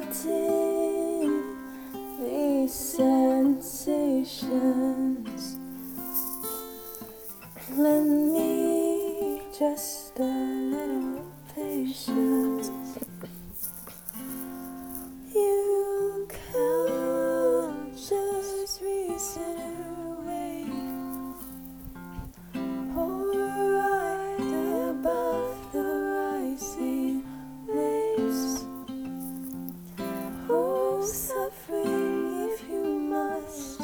forgetting these sensations. Lend me just a little patience. You can't just reason away or ride above the rising waves. Oh, suffering if you must.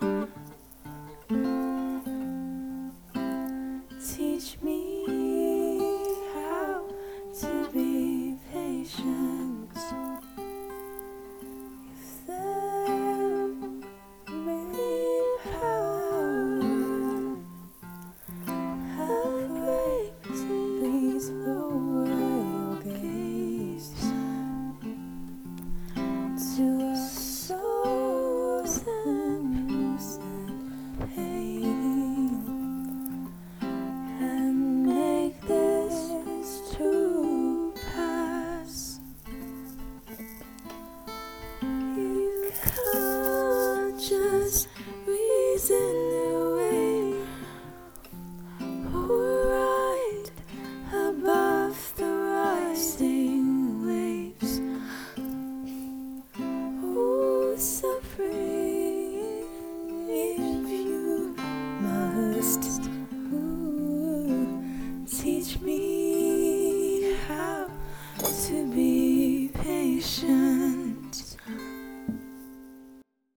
Teach me how to be patient. If there be power, have raped these royal gates to a souls and pain, and make this to pass. You can't just reason away or ride above the rising waves. Oh, suffering if you must. Ooh, teach me how to be